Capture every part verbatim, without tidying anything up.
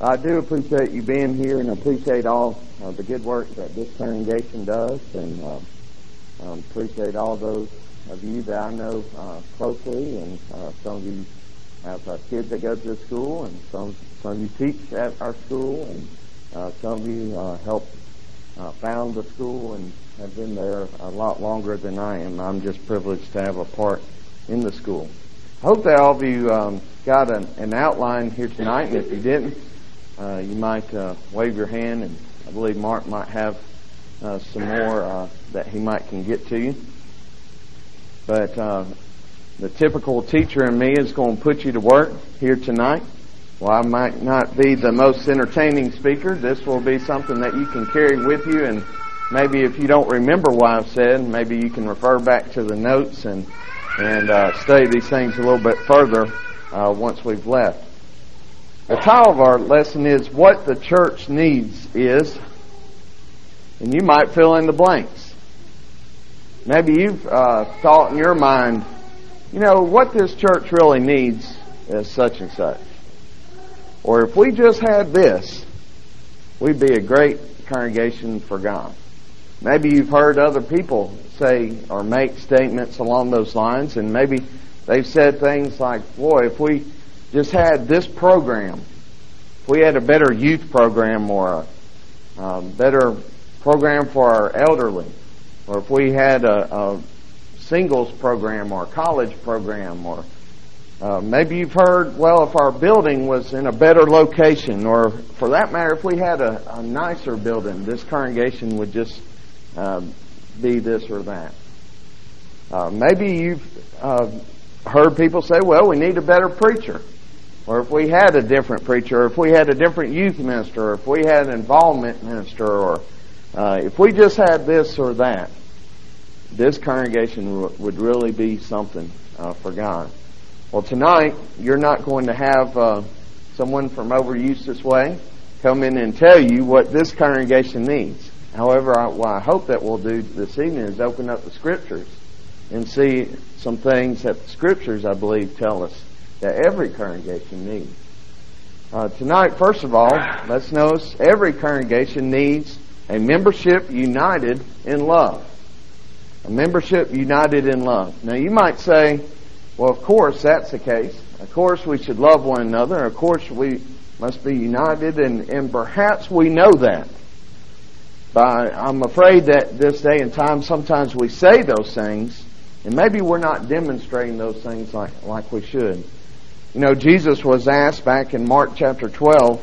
I do appreciate you being here, and appreciate all uh, the good work that this congregation does, and uh, um, appreciate all those of you that I know uh, closely, and uh, some of you have uh, kids that go to the school, and some some of you teach at our school, and uh, some of you uh, help uh, found the school and have been there a lot longer than I am. I'm just privileged to have a part in the school. I hope that all of you um, got an, an outline here tonight, and if you didn't, uh, you might uh, wave your hand, and I believe Mark might have uh, some more uh, that he might can get to you. But uh, the typical teacher in me is going to put you to work here tonight. Well, I might not be the most entertaining speaker. This will be something that you can carry with you, and maybe if you don't remember what I've said, maybe you can refer back to the notes and and uh, study these things a little bit further uh, once we've left. The title of our lesson is What the Church Needs Is, and you might fill in the blanks. Maybe you've uh, thought in your mind, you know, what this church really needs is such and such. Or if we just had this, we'd be a great congregation for God. Maybe you've heard other people say or make statements along those lines, and maybe they've said things like, boy, if we just had this program, if we had a better youth program or a um, better program for our elderly, or if we had a, a singles program or a college program, or uh, maybe you've heard, well, if our building was in a better location, or for that matter, if we had a, a nicer building, this congregation would just uh, be this or that. Uh, maybe you've uh, heard people say, well, we need a better preacher. Or if we had a different preacher, or if we had a different youth minister, or if we had an involvement minister, or uh, if we just had this or that, this congregation w- would really be something uh, for God. Well, tonight, you're not going to have uh, someone from over Eustis Way come in and tell you what this congregation needs. However, I, what I hope that we'll do this evening is open up the Scriptures and see some things that the Scriptures, I believe, tell us that every congregation needs. Uh, tonight, first of all, let's notice every congregation needs a membership united in love. A membership united in love. Now, you might say, well, of course, that's the case. Of course, we should love one another. Of course, we must be united, and, and perhaps we know that. But I'm afraid that this day and time, sometimes we say those things, and maybe we're not demonstrating those things like, like we should. You know, Jesus was asked back in Mark chapter twelve,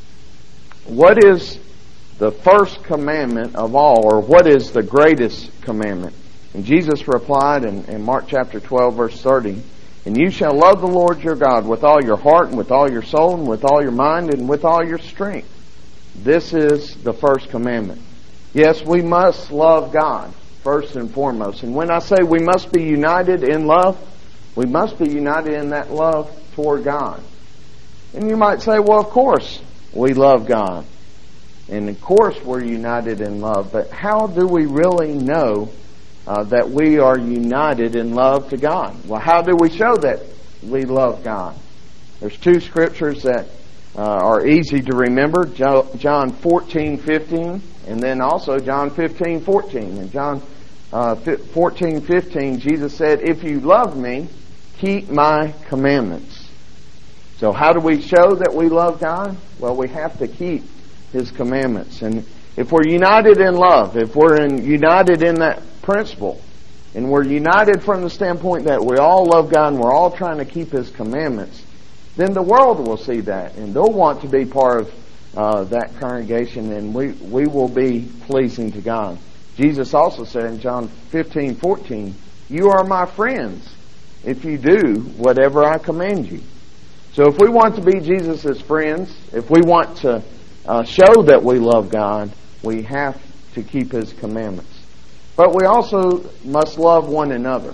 what is the first commandment of all, or what is the greatest commandment? And Jesus replied in, in Mark chapter twelve, verse thirty, and you shall love the Lord your God with all your heart, and with all your soul, and with all your mind, and with all your strength. This is the first commandment. Yes, we must love God first and foremost. And when I say we must be united in love, we must be united in that love toward God. And you might say, well, of course we love God. And of course we're united in love. But how do we really know uh, that we are united in love to God? Well, how do we show that we love God? There's two scriptures that uh, are easy to remember. John fourteen fifteen, and then also John fifteen fourteen. And John uh, fourteen fifteen, Jesus said, if you love me, keep my commandments. So how do we show that we love God? Well, we have to keep His commandments. And if we're united in love, if we're in, united in that principle, and we're united from the standpoint that we all love God and we're all trying to keep His commandments, then the world will see that, and they'll want to be part of uh, that congregation, and we, we will be pleasing to God. Jesus also said in John fifteen fourteen, you are my friends if you do whatever I command you. So if we want to be Jesus' friends, if we want to uh, show that we love God, we have to keep His commandments. But we also must love one another.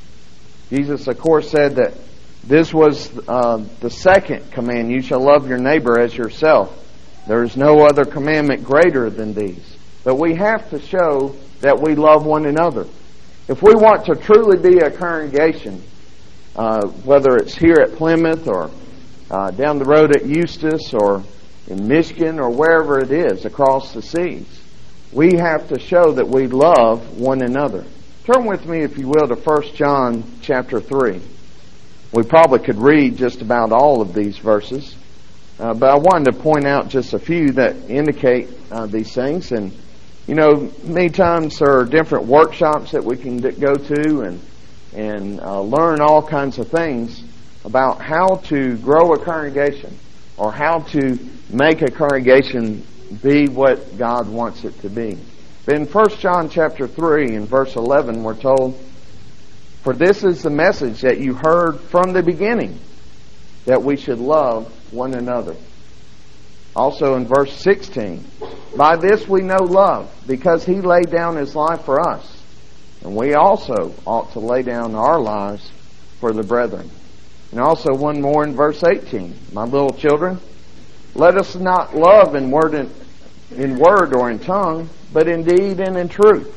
Jesus, of course, said that this was uh, the second command, you shall love your neighbor as yourself. There is no other commandment greater than these. But we have to show that we love one another. If we want to truly be a congregation, uh, whether it's here at Plymouth or uh, down the road at Eustis or in Michigan or wherever it is across the seas. We have to show that we love one another. Turn with me, if you will, to First John chapter three. We probably could read just about all of these verses, uh, but I wanted to point out just a few that indicate uh, these things. And, you know, many times there are different workshops that we can d- go to and, and uh, learn all kinds of things about how to grow a congregation or how to make a congregation be what God wants it to be. But in First John chapter three and verse eleven, we're told, "For this is the message that you heard from the beginning, that we should love one another." Also in verse sixteen, "By this we know love, because he laid down his life for us, and we also ought to lay down our lives for the brethren." And also one more in verse eighteen, "My little children, let us not love in word, in, in word or in tongue, but in deed and in truth."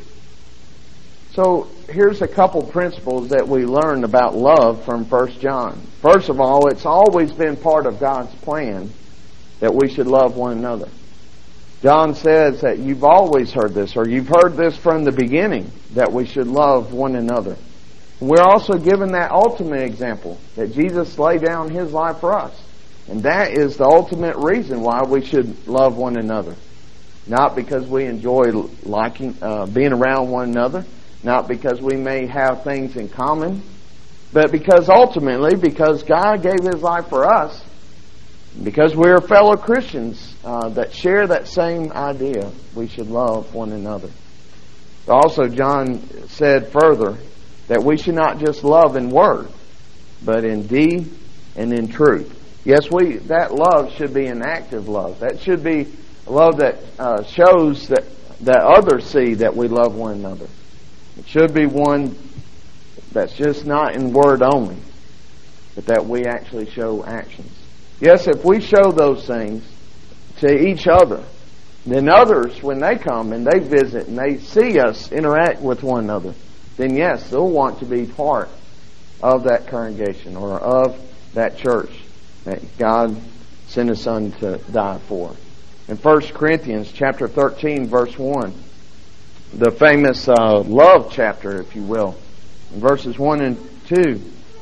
So here's a couple principles that we learn about love from First John. First of all, it's always been part of God's plan that we should love one another. John says that you've always heard this, or you've heard this from the beginning, that we should love one another. We're also given that ultimate example, that Jesus laid down his life for us. And that is the ultimate reason why we should love one another. Not because we enjoy liking, uh, being around one another, not because we may have things in common, but because ultimately, because God gave his life for us, because we're fellow Christians uh, that share that same idea, we should love one another. Also, John said further that we should not just love in word, but in deed and in truth. Yes, we that love should be an active love. That should be a love that uh, shows that, that others see that we love one another. It should be one that's just not in word only, but that we actually show actions. Yes, if we show those things to each other, then others, when they come and they visit and they see us interact with one another, then yes, they'll want to be part of that congregation or of that church that God sent His Son to die for. In First Corinthians chapter thirteen, verse one, the famous uh, love chapter, if you will, in verses one and two,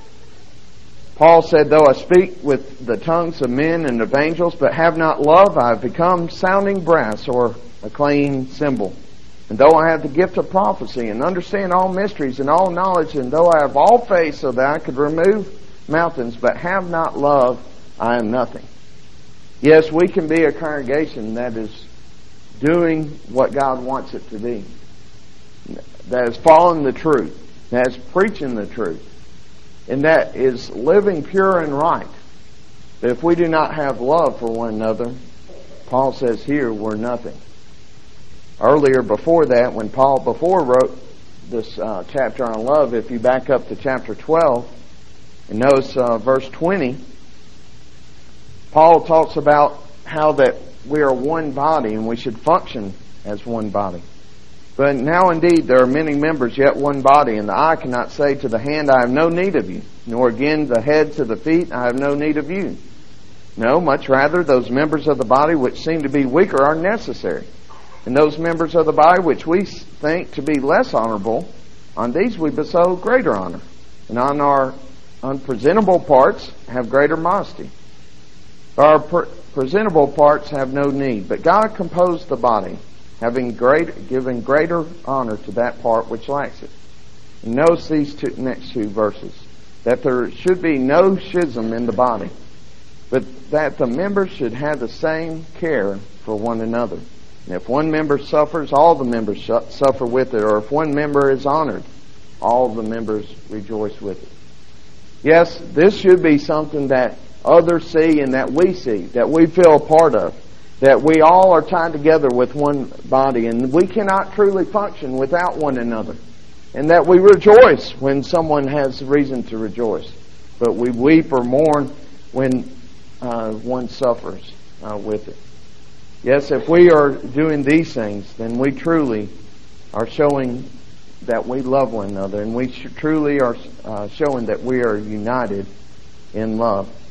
Paul said, "Though I speak with the tongues of men and of angels, but have not love, I have become sounding brass or a clanging cymbal. And though I have the gift of prophecy and understand all mysteries and all knowledge, and though I have all faith so that I could remove mountains, but have not love, I am nothing." Yes, we can be a congregation that is doing what God wants it to be, that is following the truth, that is preaching the truth, and that is living pure and right. But if we do not have love for one another, Paul says here, we're nothing. Earlier before that, when Paul before wrote this uh, chapter on love, if you back up to chapter twelve, and notice uh, verse twenty, Paul talks about how that we are one body and we should function as one body. "But now indeed there are many members, yet one body, and the eye cannot say to the hand, I have no need of you, nor again the head to the feet, I have no need of you. No, much rather those members of the body which seem to be weaker are necessary. And those members of the body which we think to be less honorable, on these we bestow greater honor, and on our unpresentable parts have greater modesty. Our pre- presentable parts have no need, but God composed the body, having great, given greater honor to that part which lacks it." And notice these two, next two verses, that there should be no schism in the body, but that the members should have the same care for one another. And if one member suffers, all the members suffer with it. Or if one member is honored, all the members rejoice with it. Yes, this should be something that others see and that we see, that we feel a part of, that we all are tied together with one body, and we cannot truly function without one another. And that we rejoice when someone has reason to rejoice, but we weep or mourn when uh, one suffers uh, with it. Yes, if we are doing these things, then we truly are showing that we love one another, and we sh- truly are uh, showing that we are united in love.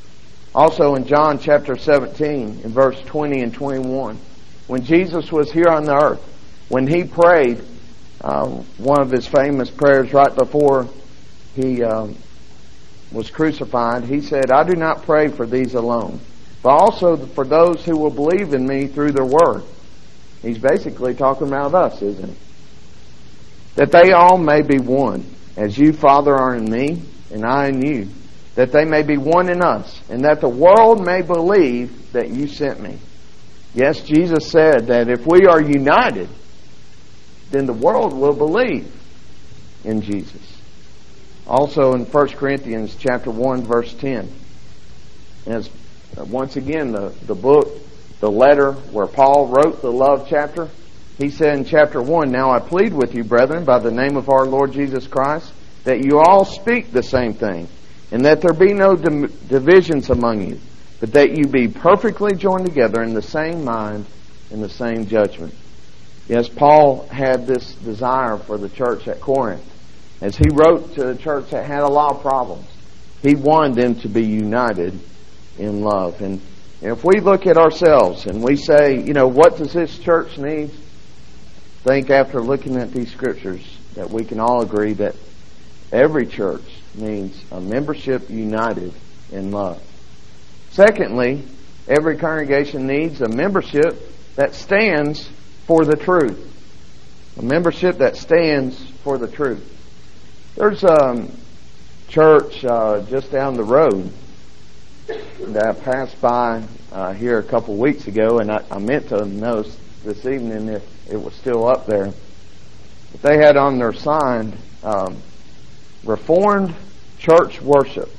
Also in John chapter seventeen, in verse twenty and twenty-one, when Jesus was here on the earth, when He prayed, uh, one of His famous prayers right before He um, was crucified, He said, "I do not pray for these alone, but also for those who will believe in Me through their word." He's basically talking about us, isn't He? "That they all may be one, as You, Father, are in Me, and I in You, that they may be one in us, and that the world may believe that You sent Me." Yes, Jesus said that if we are united, then the world will believe in Jesus. Also in First Corinthians chapter one, verse ten, as once again the, the book, the letter where Paul wrote the love chapter, he said in chapter one, "Now I plead with you, brethren, by the name of our Lord Jesus Christ, that you all speak the same thing, and that there be no dim- divisions among you, but that you be perfectly joined together in the same mind and the same judgment." Yes, Paul had this desire for the church at Corinth. As he wrote to a church that had a lot of problems, he wanted them to be united in love. And if we look at ourselves and we say, you know, what does this church need? I think after looking at these scriptures that we can all agree that every church needs a membership united in love. Secondly, every congregation needs a membership that stands for the truth. A membership that stands for the truth. There's a church uh, just down the road that I passed by uh, here a couple weeks ago, and I, I meant to notice this evening if it was still up there. But they had on their sign, um, Reformed Church Worship.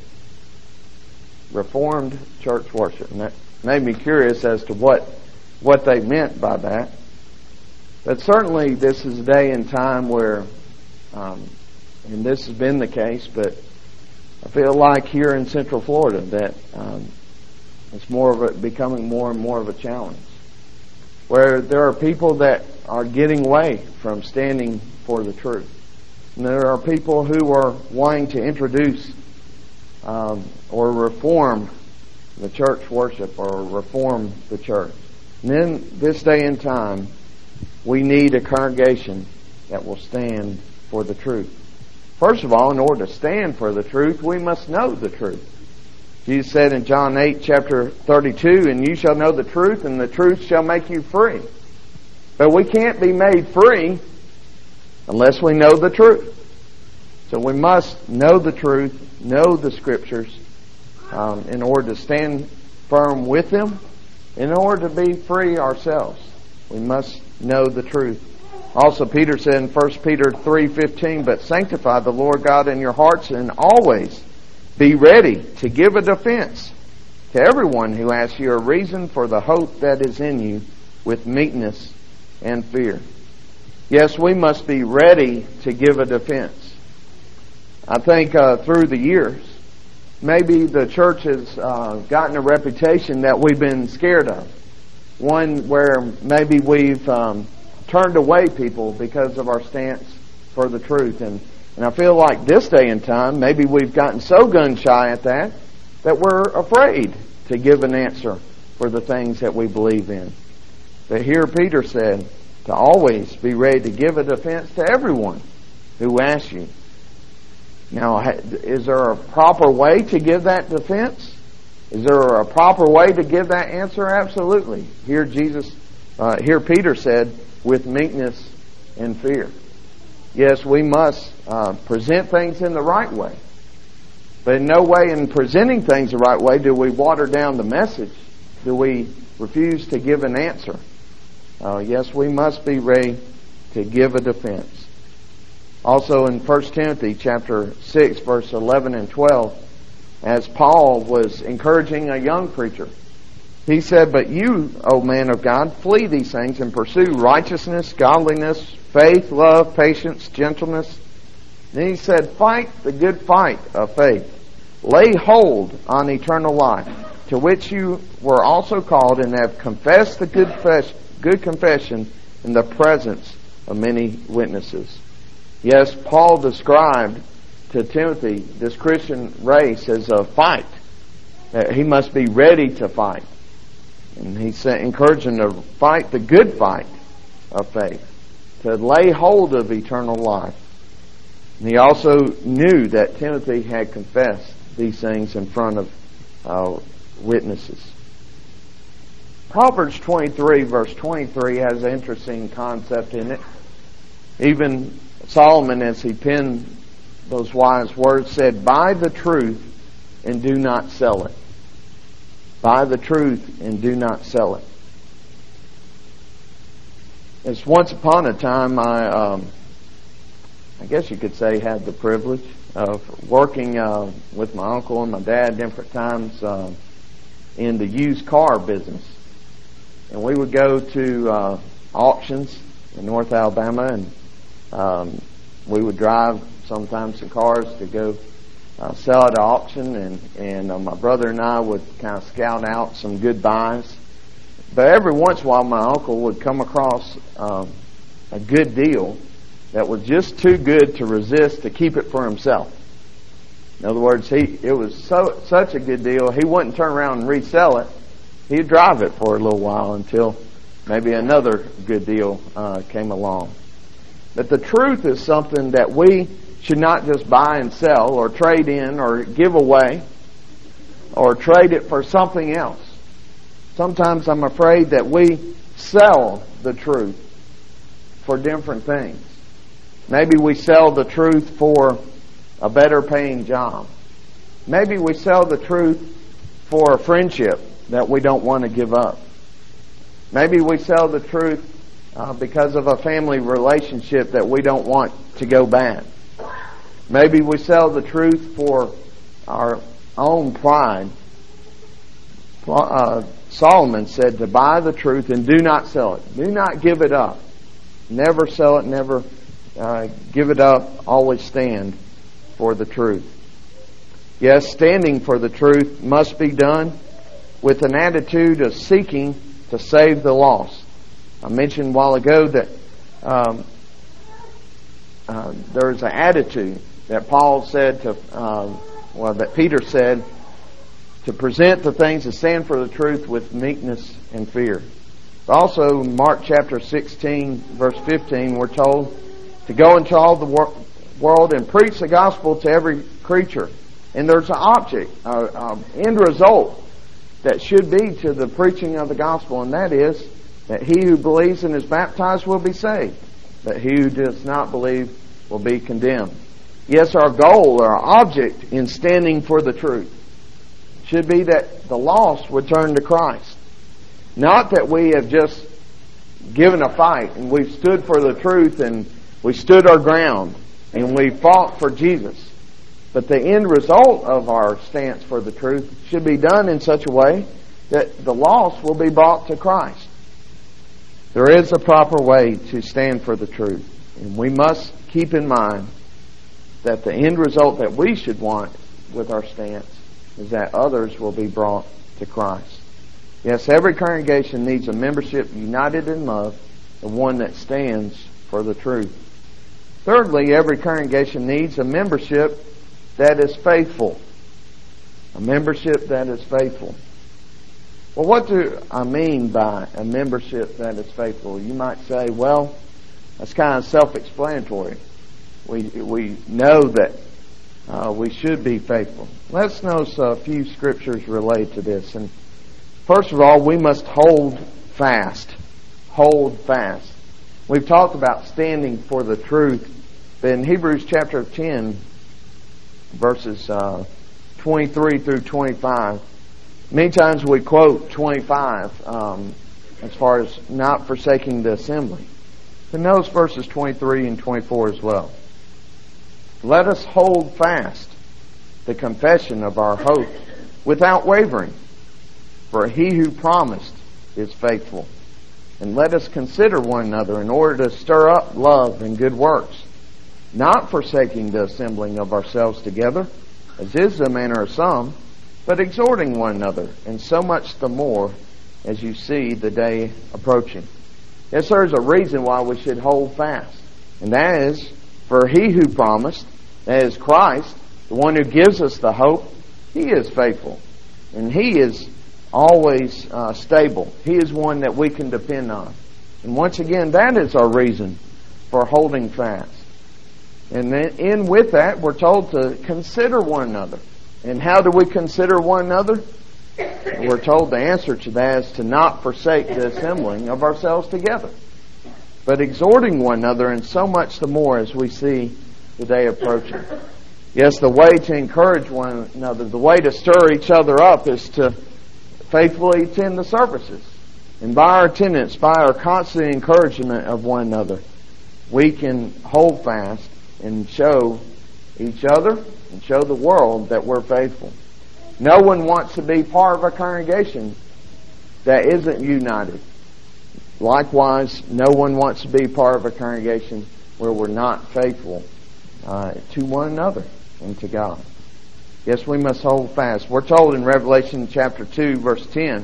Reformed Church Worship. And that made me curious as to what, what they meant by that. But certainly this is a day and time where, um, and this has been the case, but I feel like here in Central Florida that um, it's more of a, becoming more and more of a challenge, where there are people that are getting away from standing for the truth. And there are people who are wanting to introduce um, or reform the church worship or reform the church. And then this day and time, we need a congregation that will stand for the truth. First of all, in order to stand for the truth, we must know the truth. Jesus said in John eight, chapter thirty-two, "And you shall know the truth, and the truth shall make you free." But we can't be made free unless we know the truth. So we must know the truth, know the Scriptures, um, in order to stand firm with them, in order to be free ourselves. We must know the truth. Also, Peter said in First Peter three fifteen, "But sanctify the Lord God in your hearts, and always be ready to give a defense to everyone who asks you a reason for the hope that is in you with meekness and fear." Yes, we must be ready to give a defense. I think uh, through the years, maybe the church has uh, gotten a reputation that we've been scared of. One where maybe we've um, turned away people because of our stance for the truth. And, and I feel like this day and time, maybe we've gotten so gun-shy at that, that we're afraid to give an answer for the things that we believe in. But here Peter said to always be ready to give a defense to everyone who asks you. Now, is there a proper way to give that defense? Is there a proper way to give that answer? Absolutely. Here Jesus, uh, here Peter said, with meekness and fear. Yes, we must uh, present things in the right way. But in no way in presenting things the right way do we water down the message. Do we refuse to give an answer? Uh, yes, we must be ready to give a defense. Also in First Timothy chapter six, verse eleven and twelve, as Paul was encouraging a young preacher, he said, "But you, O man of God, flee these things and pursue righteousness, godliness, faith, love, patience, gentleness." Then he said, "Fight the good fight of faith. Lay hold on eternal life, to which you were also called, and have confessed the good, fes- good confession in the presence of many witnesses." Yes, Paul described to Timothy this Christian race as a fight. that he must be ready to fight. And he said, encouraging to fight the good fight of faith, to lay hold of eternal life. And he also knew that Timothy had confessed these things in front of uh, witnesses. Proverbs twenty-three, verse twenty-three, has an interesting concept in it. Even Solomon, as he penned those wise words, said, "Buy the truth and do not sell it." Buy the truth and do not sell it. As once upon a time, I, um, I guess you could say, had the privilege of working uh, with my uncle and my dad different times uh, in the used car business. And we would go to uh, auctions in North Alabama, and um, we would drive sometimes some cars to go uh, sell at auction, and, and uh, my brother and I would kind of scout out some good buys. But every once in a while, my uncle would come across um, a good deal that was just too good to resist to keep it for himself. In other words, he it was so such a good deal, he wouldn't turn around and resell it. He'd drive it for a little while until maybe another good deal uh, came along. But the truth is something that we should not just buy and sell or trade in or give away or trade it for something else. Sometimes I'm afraid that we sell the truth for different things. Maybe we sell the truth for a better paying job. Maybe we sell the truth for a friendship that we don't want to give up. Maybe we sell the truth uh, because of a family relationship that we don't want to go bad. Maybe we sell the truth for our own pride. Uh, Solomon said to buy the truth and do not sell it. Do not give it up. Never sell it, never uh, give it up. Always stand for the truth. Yes, standing for the truth must be done with an attitude of seeking to save the lost. I mentioned a while ago that um, uh, there's an attitude that Paul said to, uh, well, that Peter said, to present the things to stand for the truth with meekness and fear. Also, Mark chapter sixteen, verse fifteen, we're told to go into all the wor- world and preach the gospel to every creature. And there's an object, an uh, um, end result that should be to the preaching of the gospel, and that is that he who believes and is baptized will be saved, but he who does not believe will be condemned. Yes, our goal, our object in standing for the truth should be that the lost would turn to Christ. Not that we have just given a fight and we've stood for the truth and we stood our ground and we fought for Jesus. But the end result of our stance for the truth should be done in such a way that the lost will be brought to Christ. There is a proper way to stand for the truth. And we must keep in mind that the end result that we should want with our stance is that others will be brought to Christ. Yes, every congregation needs a membership united in love, the one that stands for the truth. Thirdly, every congregation needs a membership that is faithful. A membership that is faithful. Well, what do I mean by a membership that is faithful? You might say, well, that's kind of self-explanatory. We we know that uh, we should be faithful. Let's notice a few scriptures related to this. And first of all, we must hold fast. Hold fast. We've talked about standing for the truth. But in Hebrews chapter ten, verses uh, twenty-three through twenty-five, many times we quote twenty-five um, as far as not forsaking the assembly. But notice verses twenty-three and twenty-four as well. Let us hold fast the confession of our hope without wavering, for he who promised is faithful. And let us consider one another in order to stir up love and good works, not forsaking the assembling of ourselves together, as is the manner of some, but exhorting one another, and so much the more as you see the day approaching. Yes, there's a reason why we should hold fast, and that is, for he who promised, that is Christ, the one who gives us the hope, he is faithful. And He is always uh, stable. He is one that we can depend on. And once again, that is our reason for holding fast. And then in with that, we're told to consider one another. And how do we consider one another? We're told the answer to that is to not forsake the assembling of ourselves together, but exhorting one another, and so much the more as we see the day approaching. Yes, the way to encourage one another, the way to stir each other up is to faithfully attend the services. And by our attendance, by our constant encouragement of one another, we can hold fast and show each other and show the world that we're faithful. No one wants to be part of a congregation that isn't united. Likewise, no one wants to be part of a congregation where we're not faithful uh, to one another and to God. Yes, we must hold fast. We're told in Revelation chapter two, verse ten,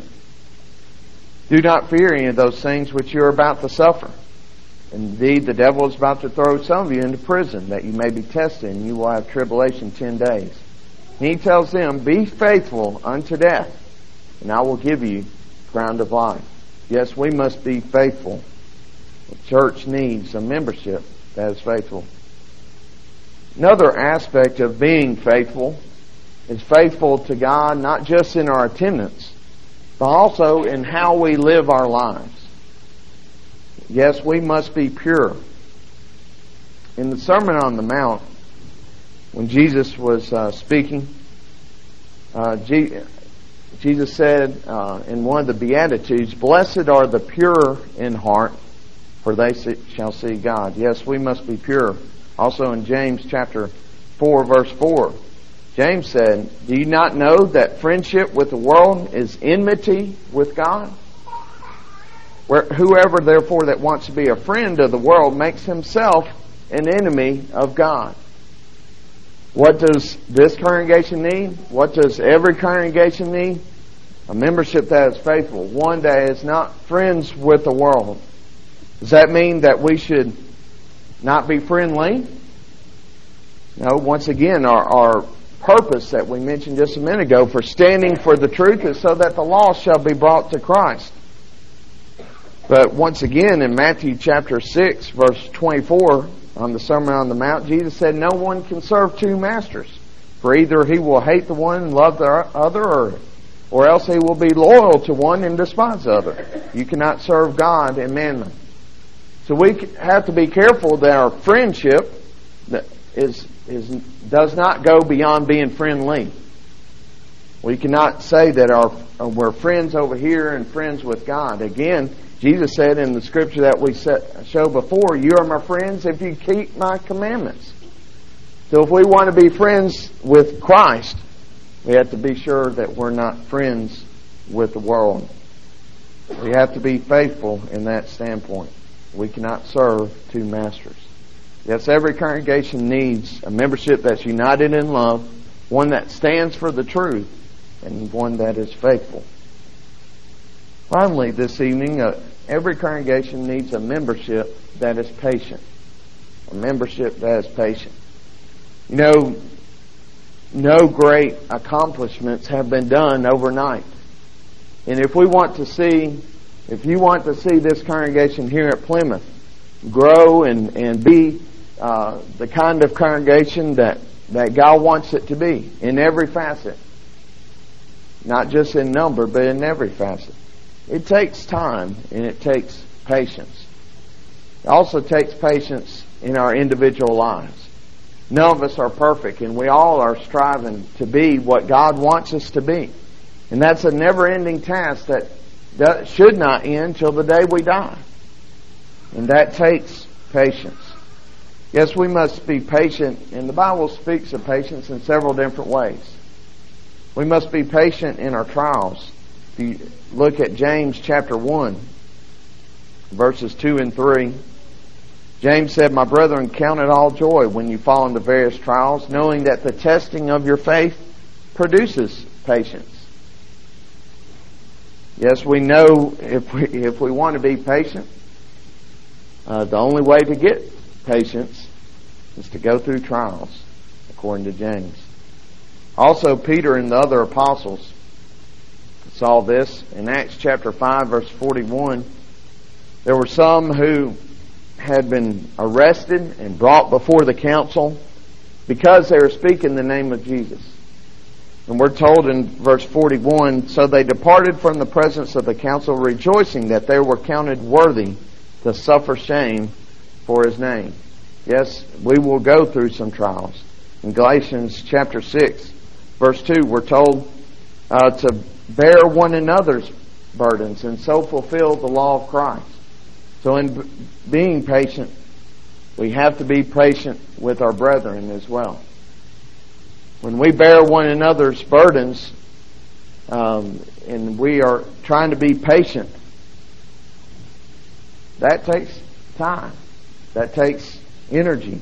do not fear any of those things which you are about to suffer. Indeed, the devil is about to throw some of you into prison, that you may be tested, and you will have tribulation ten days. And he tells them, be faithful unto death, and I will give you crown of life. Yes, we must be faithful. The church needs a membership that is faithful. Another aspect of being faithful is faithful to God, not just in our attendance, but also in how we live our lives. Yes, we must be pure. In the Sermon on the Mount, when Jesus was uh, speaking, uh, G- Jesus said uh, in one of the Beatitudes, blessed are the pure in heart, for they see, shall see God. Yes, we must be pure. Also in James chapter four, verse four, James said, do you not know that friendship with the world is enmity with God? Where, whoever therefore that wants to be a friend of the world makes himself an enemy of God. What does this congregation need? What does every congregation need? A membership that is faithful, one that is not friends with the world. Does that mean that we should not be friendly? No, once again, our, our purpose that we mentioned just a minute ago for standing for the truth is so that the lost shall be brought to Christ. But once again, in Matthew chapter six, verse twenty-four, on the Sermon on the Mount, Jesus said, no one can serve two masters, for either he will hate the one and love the other, or, or else he will be loyal to one and despise the other. You cannot serve God and mammon. So we have to be careful that our friendship is, is does not go beyond being friendly. We cannot say that our we're friends over here and friends with God. Again, Jesus said in the scripture that we set, show before, you are my friends if you keep my commandments. So if we want to be friends with Christ, we have to be sure that we're not friends with the world. We have to be faithful in that standpoint. We cannot serve two masters. Yes, every congregation needs a membership that's united in love, one that stands for the truth, and one that is faithful. Finally, this evening, uh, every congregation needs a membership that is patient. A membership that is patient. You know, no great accomplishments have been done overnight. And if we want to see, if you want to see this congregation here at Plymouth grow and, and be uh, the kind of congregation that, that God wants it to be in every facet, not just in number, but in every facet, it takes time and it takes patience. It also takes patience in our individual lives. None of us are perfect, and we all are striving to be what God wants us to be. And that's a never-ending task that, that should not end till the day we die. And that takes patience. Yes, we must be patient, and the Bible speaks of patience in several different ways. We must be patient in our trials. If you look at James chapter one, verses two and three, James said, my brethren, count it all joy when you fall into various trials, knowing that the testing of your faith produces patience. Yes, we know if we, if we want to be patient, uh, the only way to get patience is to go through trials, according to James. Also, Peter and the other apostles saw this. In Acts chapter five, verse forty-one, there were some who had been arrested and brought before the council because they were speaking the name of Jesus. And we're told in verse forty-one, so they departed from the presence of the council, rejoicing that they were counted worthy to suffer shame for His name. Yes, we will go through some trials. In Galatians chapter six, verse two, we're told uh, to bear one another's burdens and so fulfill the law of Christ. So in b- being patient, we have to be patient with our brethren as well. When we bear one another's burdens, um, and we are trying to be patient, that takes time. That takes energy.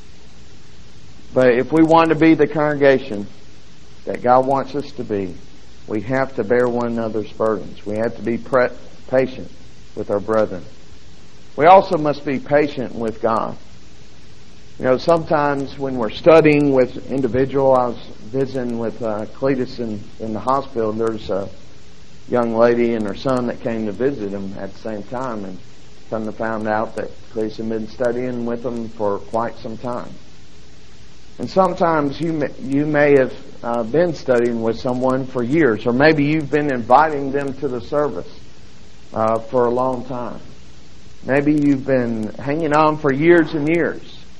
But if we want to be the congregation that God wants us to be, we have to bear one another's burdens. We have to be pre- patient with our brethren. We also must be patient with God. You know, sometimes when we're studying with individual, I was visiting with uh, Cletus in, in the hospital, and there's a young lady and her son that came to visit him at the same time, and come to find out that Cletus had been studying with them for quite some time. And sometimes you may, you may have uh, been studying with someone for years, or maybe you've been inviting them to the service uh, for a long time. Maybe you've been hanging on for years and years.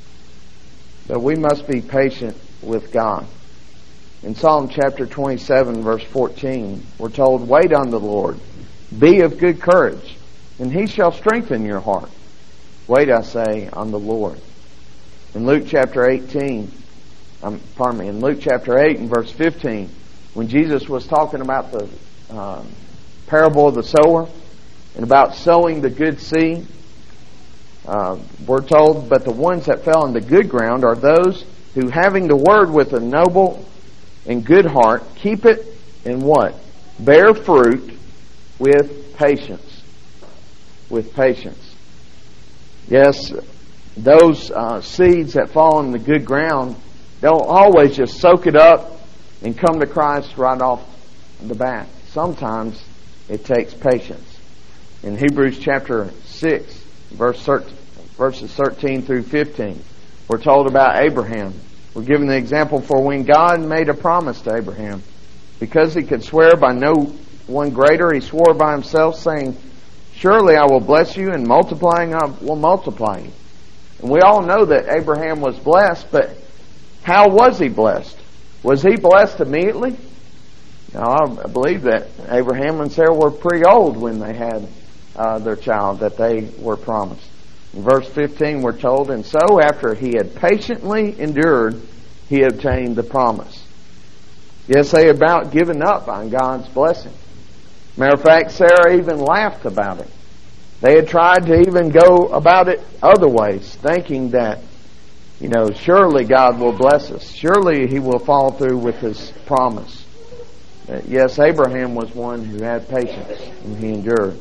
But we must be patient with God. In Psalm chapter twenty-seven, verse fourteen, we're told, wait on the Lord, be of good courage, and He shall strengthen your heart. Wait, I say, on the Lord. In Luke chapter eighteen, um, pardon me, in Luke chapter eight and verse fifteen, when Jesus was talking about the uh, parable of the sower and about sowing the good seed, Uh, we're told, but the ones that fell on the good ground are those who, having the word with a noble and good heart, keep it and what? Bear fruit with patience. With patience. Yes, those uh, seeds that fall on the good ground don't always just soak it up and come to Christ right off the bat. Sometimes it takes patience. In Hebrews chapter six, Verse thirteen, verses thirteen through fifteen, we're told about Abraham. We're given the example for when God made a promise to Abraham. Because He could swear by no one greater, He swore by Himself, saying, surely I will bless you, and multiplying I will multiply you. And we all know that Abraham was blessed, but how was he blessed? Was he blessed immediately? Now, I believe that Abraham and Sarah were pretty old when they had Uh, their child that they were promised. In verse fifteen we're told, and so after he had patiently endured, he obtained the promise. Yes, they had about given up on God's blessing. Matter of fact, Sarah even laughed about it. They had tried to even go about it other ways, thinking that, you know, surely God will bless us. Surely He will follow through with His promise. But yes, Abraham was one who had patience, and he endured.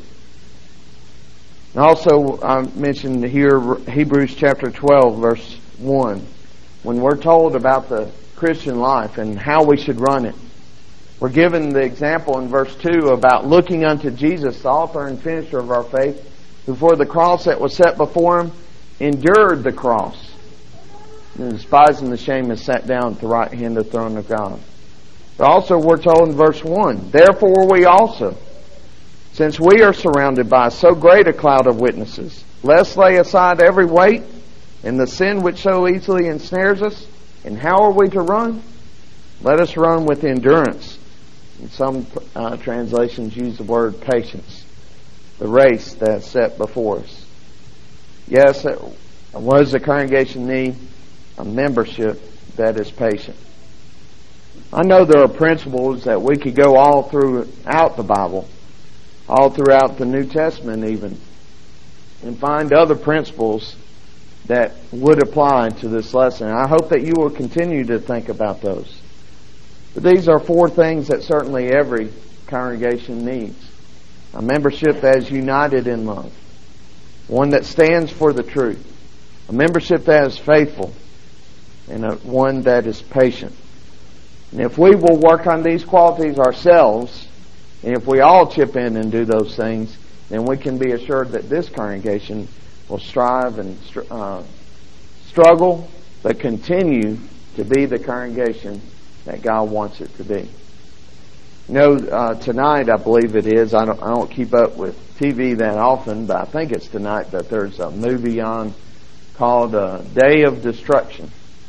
And also, I mentioned here Hebrews chapter twelve, verse one. When we're told about the Christian life and how we should run it, we're given the example in verse two about looking unto Jesus, the author and finisher of our faith, who for the cross that was set before Him endured the cross, and despising the shame is sat down at the right hand of the throne of God. But also we're told in verse one, therefore we also, since we are surrounded by so great a cloud of witnesses, let's lay aside every weight and the sin which so easily ensnares us. And how are we to run? Let us run with endurance. And some uh, translations use the word patience. The race that's set before us. Yes, what does the congregation need? A membership that is patient. I know there are principles that we could go all throughout the Bible, all throughout the New Testament even, and find other principles that would apply to this lesson. I hope that you will continue to think about those. But these are four things that certainly every congregation needs. A membership that is united in love. One that stands for the truth. A membership that is faithful. And a, one that is patient. And if we will work on these qualities ourselves, And if we all chip in and do those things, then we can be assured that this congregation will strive and uh, struggle, but continue to be the congregation that God wants it to be. You know, uh, tonight, I believe it is, I don't, I don't keep up with T V that often, but I think it's tonight that there's a movie on called uh, Day of Destruction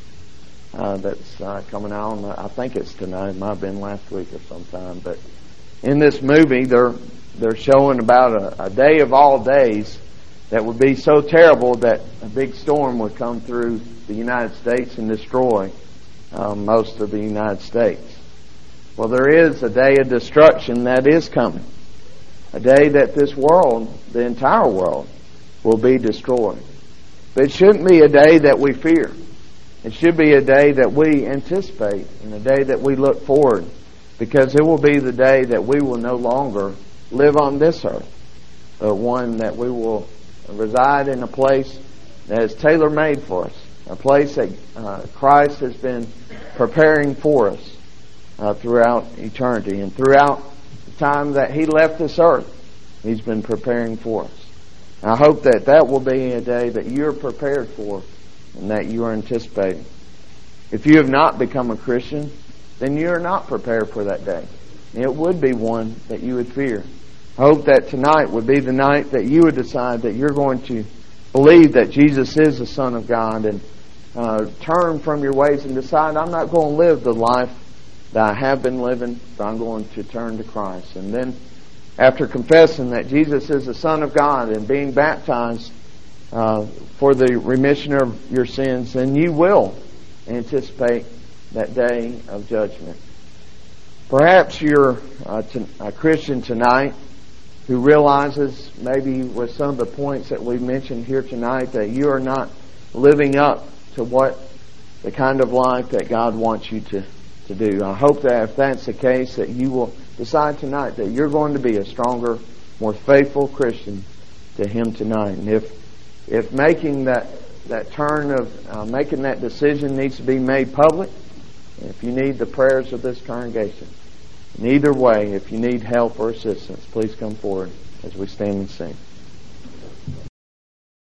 uh, that's uh, coming out. I think it's tonight. It might have been last week or sometime. But in this movie, they're they're showing about a, a day of all days that would be so terrible that a big storm would come through the United States and destroy uh, most of the United States. Well, there is a day of destruction that is coming. A day that this world, the entire world, will be destroyed. But it shouldn't be a day that we fear. It should be a day that we anticipate and a day that we look forward, because it will be the day that we will no longer live on this earth, but one that we will reside in a place that is tailor-made for us, a place that uh, Christ has been preparing for us uh, throughout eternity and throughout the time that He left this earth. He's been preparing for us. And I hope that that will be a day that you're prepared for and that you are anticipating. If you have not become a Christian, then you are not prepared for that day. And it would be one that you would fear. I hope that tonight would be the night that you would decide that you're going to believe that Jesus is the Son of God and uh, turn from your ways and decide, I'm not going to live the life that I have been living, but I'm going to turn to Christ. And then after confessing that Jesus is the Son of God and being baptized uh, for the remission of your sins, then you will anticipate that day of judgment. Perhaps you're a, t- a Christian tonight who realizes, maybe with some of the points that we mentioned here tonight, that you are not living up to what the kind of life that God wants you to, to do. I hope that if that's the case, that you will decide tonight that you're going to be a stronger, more faithful Christian to Him tonight. And if if making that that turn of uh, making that decision needs to be made public, if you need the prayers of this congregation, in either way, if you need help or assistance, please come forward as we stand and sing.